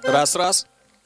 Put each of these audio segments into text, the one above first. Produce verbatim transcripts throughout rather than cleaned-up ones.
Раз-раз.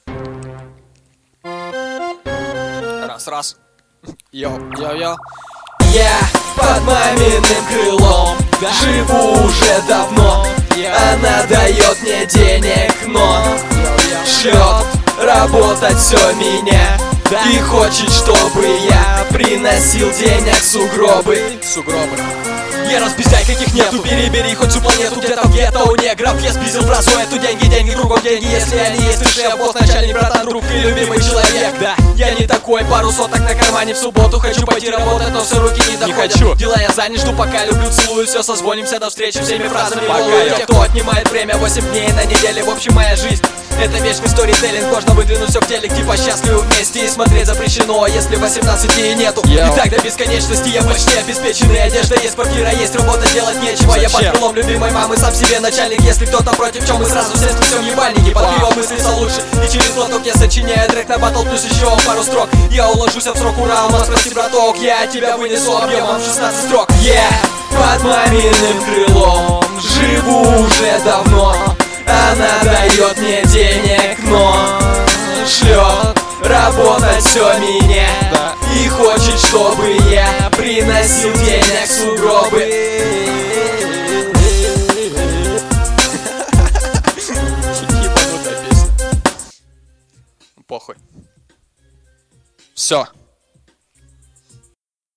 Раз-раз. Йо-йо-йо. Я под маминым крылом, да. Живу уже давно. yeah. Она дает мне денег, но шлет работать все меня, да. И хочет, чтобы я приносил денег в сугробы. Сугробы. Я распиздай, каких нету, бери, бери хоть всю планету. Где-то где-то у негров я спиздил в разу эту деньги, деньги, кругом деньги. Если они есть, ты шеф, босс, начальник, братан, друг и любимый человек. Да, я не такой, пару соток на кармане в субботу. Хочу пойти работать, но все руки не доходят. Не хочу. Дела я занят, жду пока, люблю, целую, все, созвонимся, до встречи всеми фразами. Пока, те, кто отнимает время, восемь дней на неделе. В общем, моя жизнь это вечный сторителлинг, можно выдвинуть все в телек, типа счастливы вместе. И смотреть запрещено, если восемнадцати нету. Yo. И так до бесконечности я почти обеспеченный. Одежда есть, квартира есть, работа делать нечего. Зачем? Я под крылом любимой мамы, сам себе начальник. Если кто-то против, чем мы сразу все спасем ебальники. Под пиво мыслится лучше, и через глоток я сочиняю трек на батл, плюс еще пару строк. Я уложусь в срок, ура, ума, спроси, браток. Я тебя вынесу объемом в шестнадцать строк. Я под маминым крылом живу уже давно. Она дает мне денег, но шлет работать все меня, да. И хочет, чтобы я приносил денег в сугробы. Ебанутая песня. Похуй. Все.